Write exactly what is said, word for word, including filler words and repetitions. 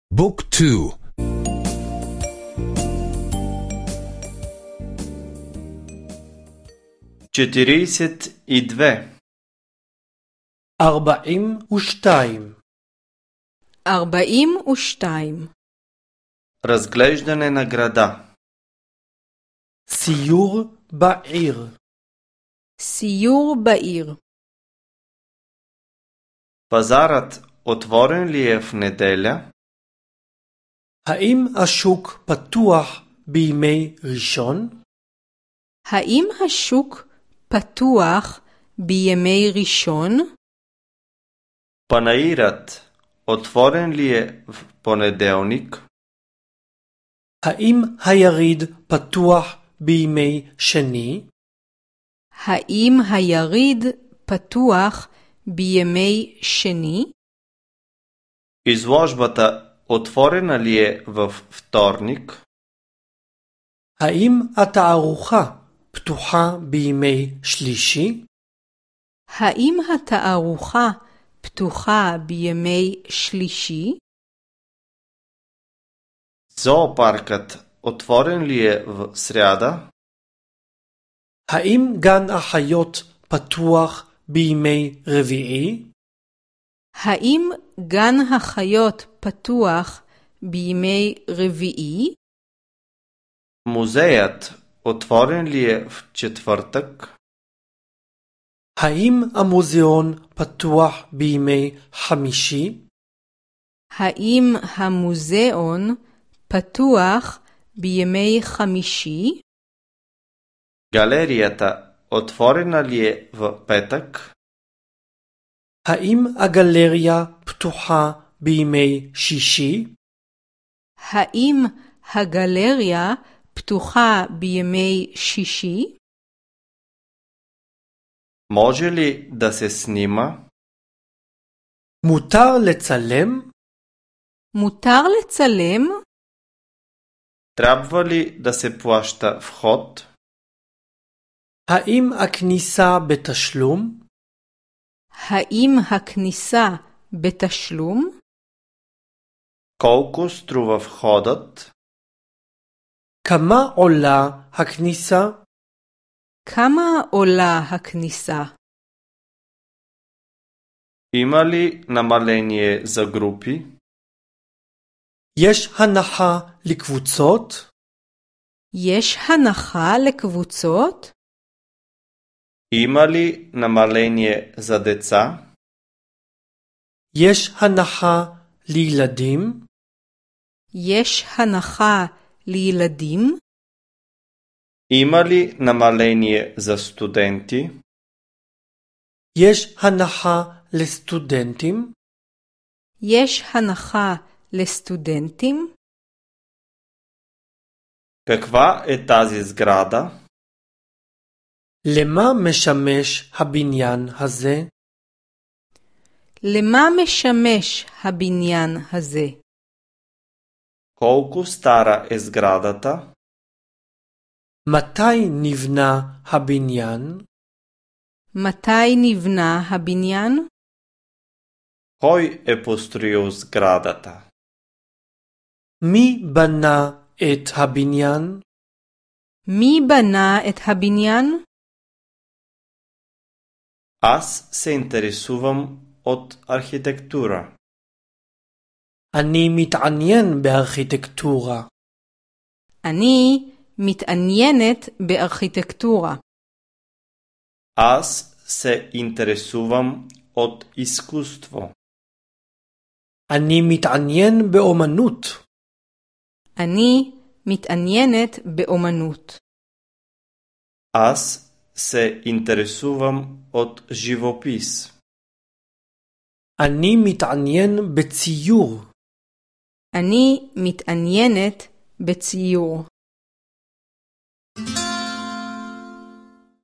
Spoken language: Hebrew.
بوك تو. четиридесет и две. أربعين وشتايم. أربعين وشتايم. Разглеждане на града. סיור בעיר. סיור בעיר. Пазарът отворен ли е в неделя? האם השוק פתוח בימי ראשון? האם השוק פתוח בימי ראשון? Панаирът отворен ли е в понеделник? האם היריד פתוח בימי שני? האם היריד פתוח בימי שני? Изложбата отворена ли е във вторник? האם התערוכה פתוחה בימי שלישי? האם התערוכה פתוחה בימי שלישי? Зоопаркът отворен ли е в сряда? האם גן החיות פתוח בימי רביעי? האם גן החיות פתוח בימי רביעי? Музеят отворен ли е в четвъртък? האם המוזיאון פתוח בימי חמישי? האם המוזיאון פתוח בימי חמישי? Галерията отворена ли е в петък? האם הגלריה פתוחה בימי שישי? האם הגלריה פתוחה בימי שישי? Може ли да се снима? מותר לצלם? מותר לצלם? Трябва ли да се плаща вход? האם הכניסה בתשלום? האם הכניסה בתשלום? Колко струва входът? כמה עולה הכניסה? כמה עולה הכניסה? Има ли намаление за групи? יש הנחה לקבוצות? יש הנחה לקבוצות? Има ли намаление за деца? יש הנחה לילדים? יש הנחה לילדים? Има ли намаление за студенти? יש הנחה לסטודנטים? יש הנחה לסטודנטים? Каква е тази сграда? למה משמש הבניין הזה? למה משמש הבניין הזה? Колко стара е сградата? מתי נבנה הבניין? מתי נבנה הבניין? Кой е построил сградата? מי בנה את הבניין? מי בנה את הבניין? Аз се интересувам от архитектура. אני מתעניין בארכיטקטורה. אני מתעניינת בארכיטקטורה. Аз се интересувам от изкуство. אני מתעניין באומנות. אני מתעניינת באומנות. Аз се интересувам от живопис. אני מתעניין בציור. אני מתעניינת בציור.